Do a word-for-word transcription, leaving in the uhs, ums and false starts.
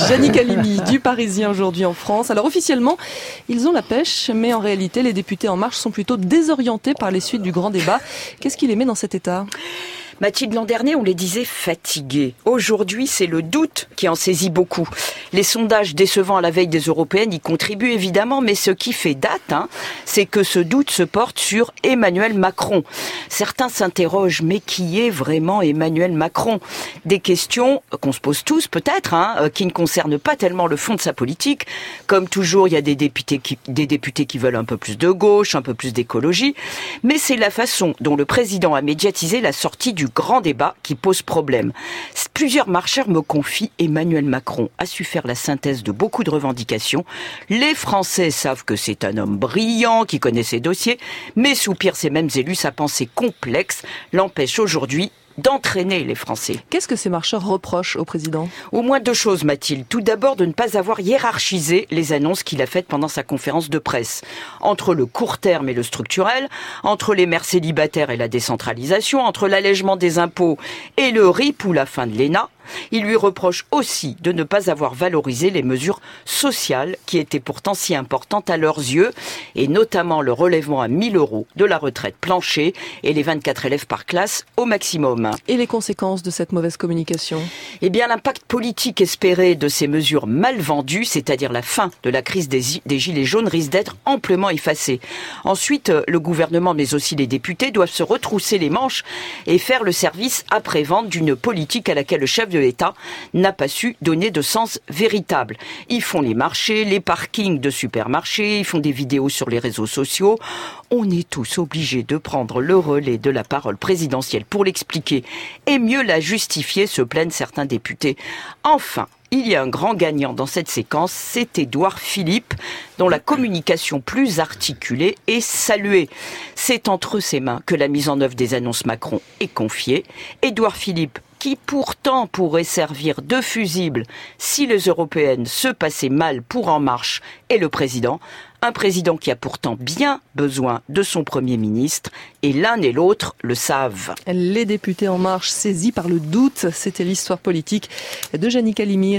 Yannick Halimi du Parisien aujourd'hui en France. Alors officiellement, ils ont la pêche, mais en réalité, les députés En Marche sont plutôt désorientés par les suites du grand débat. Qu'est-ce qui les met dans cet état ? Mathilde, l'an dernier, on les disait fatigués. Aujourd'hui, c'est le doute qui en saisit beaucoup. Les sondages décevants à la veille des européennes y contribuent évidemment, mais ce qui fait date, hein, c'est que ce doute se porte sur Emmanuel Macron. Certains s'interrogent, mais qui est vraiment Emmanuel Macron ? Des questions qu'on se pose tous peut-être, hein, qui ne concernent pas tellement le fond de sa politique. Comme toujours, il y a des députés qui, des députés qui veulent un peu plus de gauche, un peu plus d'écologie, mais c'est la façon dont le président a médiatisé la sortie du grand débat qui pose problème. Plusieurs marcheurs me confient Emmanuel Macron a su faire la synthèse de beaucoup de revendications. Les Français savent que c'est un homme brillant, qui connaît ses dossiers, mais soupirent ces mêmes élus, sa pensée complexe l'empêche aujourd'hui d'entraîner les Français. Qu'est-ce que ces marcheurs reprochent au président ? Au moins deux choses, Mathilde. Tout d'abord, de ne pas avoir hiérarchisé les annonces qu'il a faites pendant sa conférence de presse. Entre le court terme et le structurel, entre les mères célibataires et la décentralisation, entre l'allègement des impôts et le R I P ou la fin de l'E N A, il lui reproche aussi de ne pas avoir valorisé les mesures sociales qui étaient pourtant si importantes à leurs yeux, et notamment le relèvement à mille euros de la retraite plancher et les vingt-quatre élèves par classe au maximum. Et les conséquences de cette mauvaise communication ? Eh bien, l'impact politique espéré de ces mesures mal vendues, c'est-à-dire la fin de la crise des, des gilets jaunes, risque d'être amplement effacé. Ensuite, le gouvernement, mais aussi les députés, doivent se retrousser les manches et faire le service après-vente d'une politique à laquelle le chef de l'État n'a pas su donner de sens véritable. Ils font les marchés, les parkings de supermarchés, ils font des vidéos sur les réseaux sociaux. On est tous obligés de prendre le relais de la parole présidentielle pour l'expliquer et mieux la justifier, se plaignent certains députés. Enfin, il y a un grand gagnant dans cette séquence, c'est Édouard Philippe, dont la communication plus articulée est saluée. C'est entre ses mains que la mise en œuvre des annonces Macron est confiée. Édouard Philippe, qui pourtant pourrait servir de fusible si les européennes se passaient mal pour En Marche et le président, un président qui a pourtant bien besoin de son Premier ministre, et l'un et l'autre le savent. Les députés En Marche saisis par le doute, c'était l'histoire politique de Yannick Halimi.